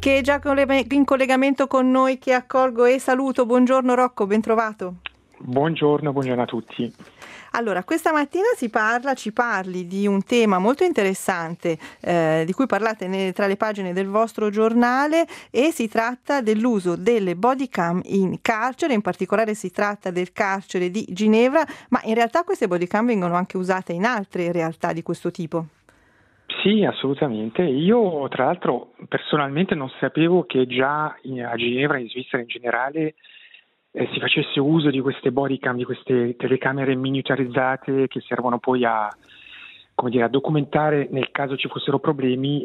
che è già in collegamento con noi, che accolgo e saluto. Buongiorno Rocco, ben trovato. Buongiorno a tutti. Allora, questa mattina ci parli di un tema molto interessante di cui parlate tra le pagine del vostro giornale, e si tratta dell'uso delle body cam in carcere. In particolare si tratta del carcere di Ginevra, ma in realtà queste body cam vengono anche usate in altre realtà di questo tipo. Sì, assolutamente. Io tra l'altro personalmente non sapevo che già a Ginevra, in Svizzera in generale, si facesse uso di queste bodycam, di queste telecamere miniaturizzate che servono poi a documentare, nel caso ci fossero problemi,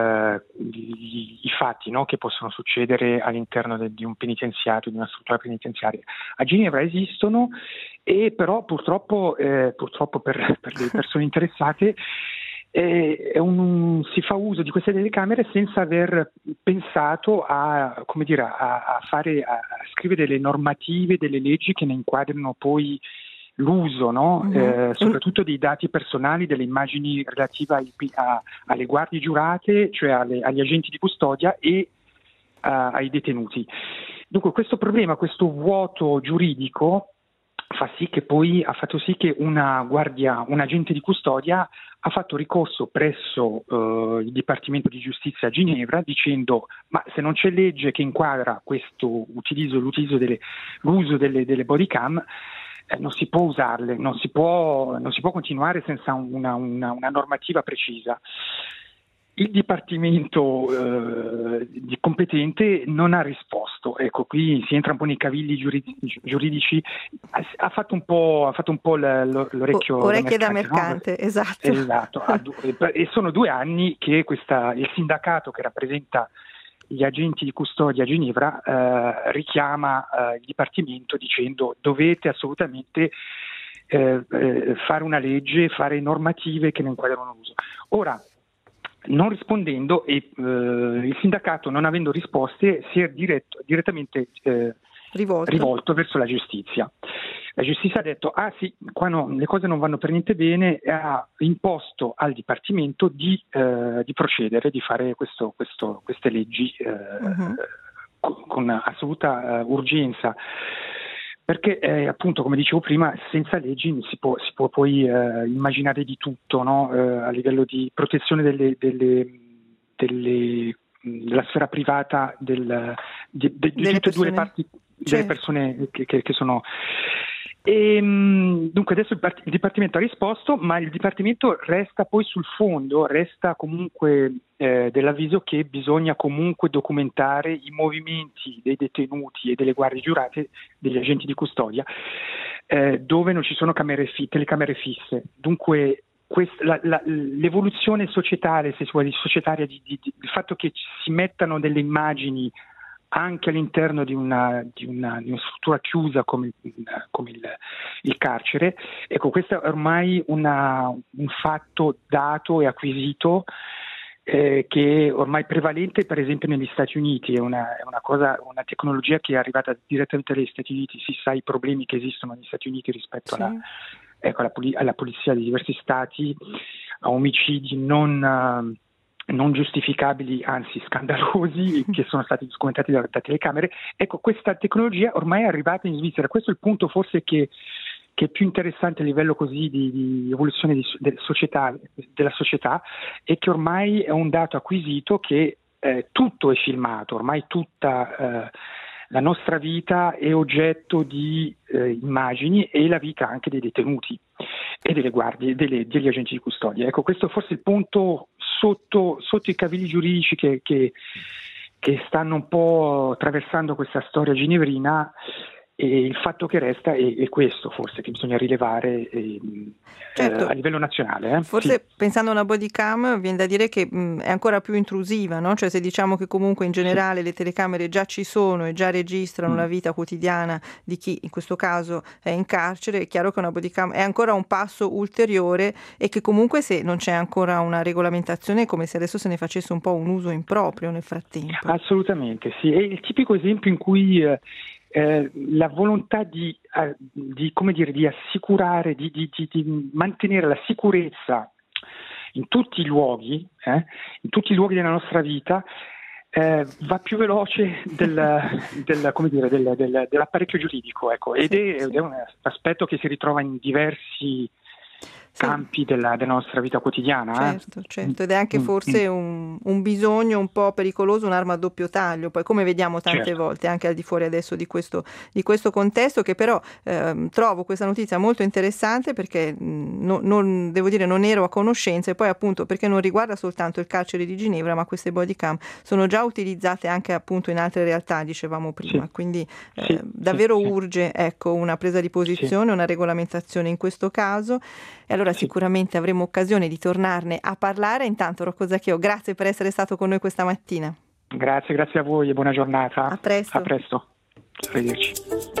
i fatti, no, che possono succedere all'interno di un penitenziario, di una struttura penitenziaria. A Ginevra esistono, e però purtroppo per le persone interessate si fa uso di queste telecamere senza aver pensato a scrivere delle normative, delle leggi che ne inquadrino poi l'uso, no? Soprattutto dei dati personali, delle immagini relative alle guardie giurate, cioè agli agenti di custodia e ai detenuti. Dunque questo problema, questo vuoto giuridico ha fatto sì che un agente di custodia ha fatto ricorso presso il Dipartimento di Giustizia a Ginevra dicendo: ma se non c'è legge che inquadra l'uso delle body cam, non si può usarle, non si può continuare senza una normativa precisa. Il Dipartimento di competente non ha risposto. Ecco, qui si entra un po' nei cavilli giuridici. Ha fatto un po' l'orecchio orecchie da mercante, mercante, no? Esatto. E sono 2 anni che il sindacato che rappresenta gli agenti di custodia a Ginevra richiama il Dipartimento dicendo: dovete assolutamente fare una legge, fare normative che ne inquadrano l'uso. Ora, non rispondendo e il sindacato, non avendo risposte, si è direttamente rivolto verso la giustizia. La giustizia ha detto: sì, qua no, le cose non vanno per niente bene, e ha imposto al Dipartimento di procedere, di fare queste leggi con assoluta urgenza. Perché appunto, come dicevo prima, senza leggi si può poi immaginare di tutto, no? A livello di protezione della sfera privata di tutte e due le parti, delle persone che sono. Dunque adesso il Dipartimento ha risposto, ma il Dipartimento resta poi sul fondo, resta comunque dell'avviso che bisogna comunque documentare i movimenti dei detenuti e delle guardie giurate, degli agenti di custodia, dove non ci sono telecamere fisse. Dunque l'evoluzione societaria, se si vuole, societaria, il fatto che si mettano delle immagini anche all'interno di una struttura chiusa come il carcere, ecco, questo è ormai un fatto dato e acquisito, che è ormai prevalente, per esempio negli Stati Uniti. È una tecnologia che è arrivata direttamente dagli Stati Uniti. Si sa i problemi che esistono negli Stati Uniti rispetto alla polizia di diversi stati, a omicidi non giustificabili, anzi scandalosi, che sono stati documentati da telecamere. Ecco, questa tecnologia ormai è arrivata in Svizzera. Questo è il punto forse che è più interessante a livello così di evoluzione della società, e che ormai è un dato acquisito che tutto è filmato, ormai tutta la nostra vita è oggetto di immagini, e la vita anche dei detenuti e delle guardie, degli agenti di custodia. Ecco, questo è forse il punto sotto i cavilli giuridici che stanno un po' attraversando questa storia ginevrina, e il fatto che resta è questo, forse, che bisogna rilevare certo, a livello nazionale. Forse sì. Pensando a una body cam viene da dire che è ancora più intrusiva, no? Cioè, se diciamo che comunque in generale le telecamere già ci sono e già registrano la vita quotidiana di chi in questo caso è in carcere, è chiaro che una body cam è ancora un passo ulteriore, e che comunque, se non c'è ancora una regolamentazione, è come se adesso se ne facesse un po' un uso improprio nel frattempo. Assolutamente, sì. È il tipico esempio in cui la volontà di assicurare, di mantenere la sicurezza in tutti i luoghi della nostra vita, va più veloce dell'apparecchio giuridico, ecco, ed è un aspetto che si ritrova in diversi campi della nostra vita quotidiana. Certo, ed è anche forse un bisogno un po' pericoloso, un'arma a doppio taglio, poi come vediamo tante volte anche al di fuori adesso di questo contesto, che però trovo questa notizia molto interessante perché non devo dire non ero a conoscenza, e poi appunto perché non riguarda soltanto il carcere di Ginevra, ma queste body cam sono già utilizzate anche appunto in altre realtà, dicevamo prima, quindi davvero urge, ecco, una presa di posizione, una regolamentazione in questo caso. E allora sicuramente avremo occasione di tornarne a parlare. Intanto Rocco Zaccheo, grazie per essere stato con noi questa mattina. Grazie a voi e buona giornata. A presto. A presto. Arrivederci.